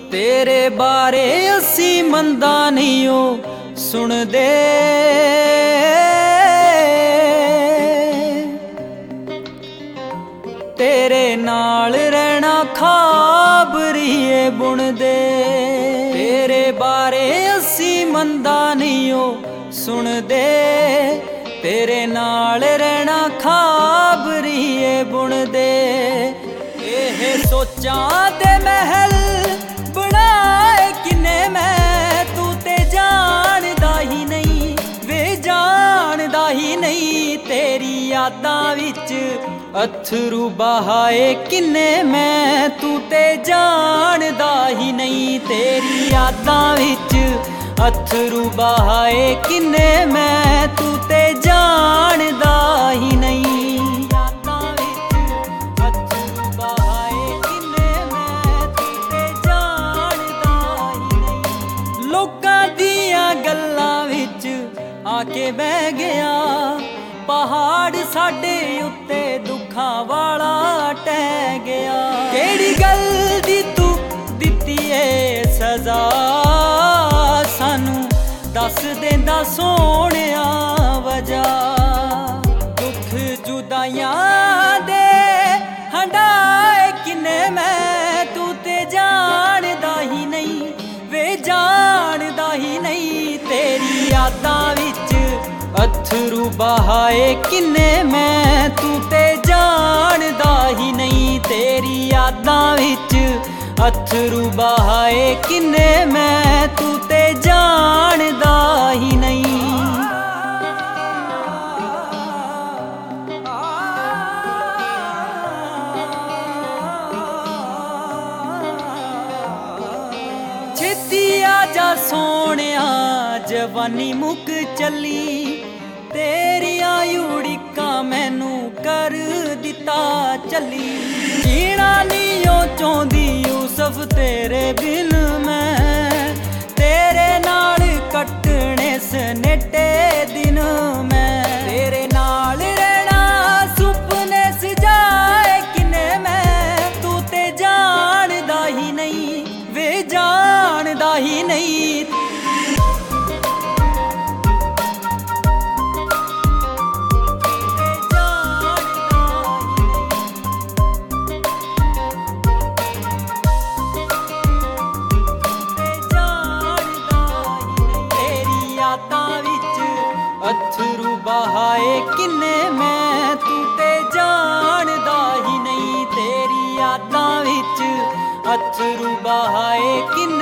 तेरे बारे असी मंदा नहीं हो सुनदे, तेरे नाल रहना ख्वाब रहिए बुनदे। तेरे बारे असी मंदा नहीं हो सुनदे, तेरे नाल रहना ख्वाब रहिए बुनदे। एह सोचां दे महल बनाए किन्ने मैं, तू ते जानदा ही नहीं वे जानदा ही नहीं। तेरी यादां विच अथरू बहाए किन्ने मैं, तू ते जानदा ही नहीं। तेरी यादां विच अथरू बहाए किन्ने मैं, तू ते जानदा ही नहीं। लोकां दियां गल्लां विच आके बह गया, पहाड़ साडे उत्ते दुखां वाला टह गया। केड़ी गल दी तू दित्ती ए सजा सानू, दस देंदा सोहणिया वजह। दुख जुदाइयां दे हंडाए किन्ने मैं, तू ते जानदा ही नहीं वे जानदा ही नहीं। तेरी यादां विच अथरू बहाए किन्ने मैं, तू ते जानदा ही नहीं। तेरी यादां विच अथरू बहाए किन्ने मैं, तू ते जानदा ही नहीं। छेती आजा सोहणिया जवानी मुक चली, तेरिया उड़िकां मैनू कर दिता चली। जीना नहीं ओ चाहुंदी यूसुफ तेरे बिन मैं, तेरे नाल कटने सनेटे दिन मैं। तेरे नाल रहना सुपने सजाए किन्ने मैं, तू ते जानदा ही नहीं वे जानदा ही नहीं। अथरू बहाए किन्ने मैं, तू ते जानदा ही नहीं। तेरी यादां विच अथरू बहाए किन्ने